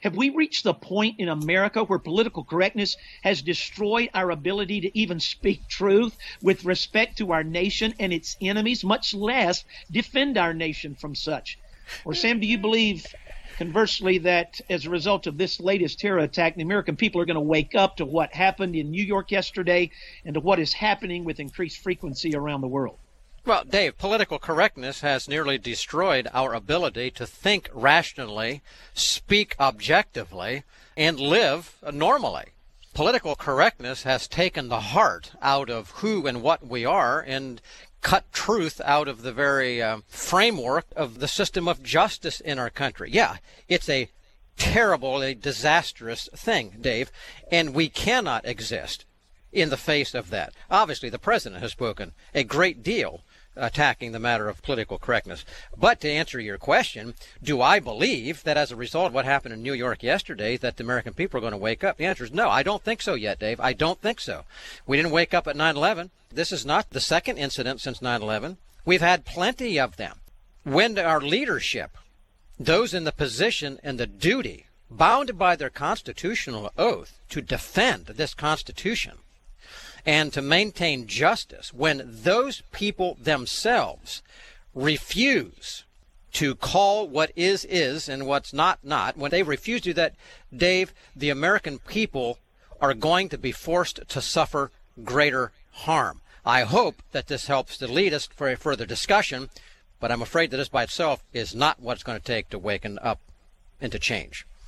Have we reached the point in America where political correctness has destroyed our ability to even speak truth with respect to our nation and its enemies, much less defend our nation from such? Or, Sam, do you believe, conversely, that as a result of this latest terror attack, the American people are going to wake up to what happened in New York yesterday and to what is happening with increased frequency around the world? Well, Dave, political correctness has nearly destroyed our ability to think rationally, speak objectively, and live normally. Political correctness has taken the heart out of who and what we are and cut truth out of the very framework of the system of justice in our country. Yeah, it's a terribly disastrous thing, Dave, and we cannot exist in the face of that. Obviously, the president has spoken a great deal attacking the matter of political correctness. But to answer your question, do I believe that as a result of what happened in New York yesterday that the American people are going to wake up? The answer is no. I don't think so yet, Dave. I don't think so. We didn't wake up at 9/11. This is not the second incident since 9/11. We've had plenty of them. When our leadership, those in the position and the duty, bound by their constitutional oath to defend this Constitution and to maintain justice, when those people themselves refuse to call what is and what's not, when they refuse to do that, Dave, the American people are going to be forced to suffer greater harm. I hope that this helps to lead us for a further discussion, but I'm afraid that this by itself is not what it's going to take to waken up and to change.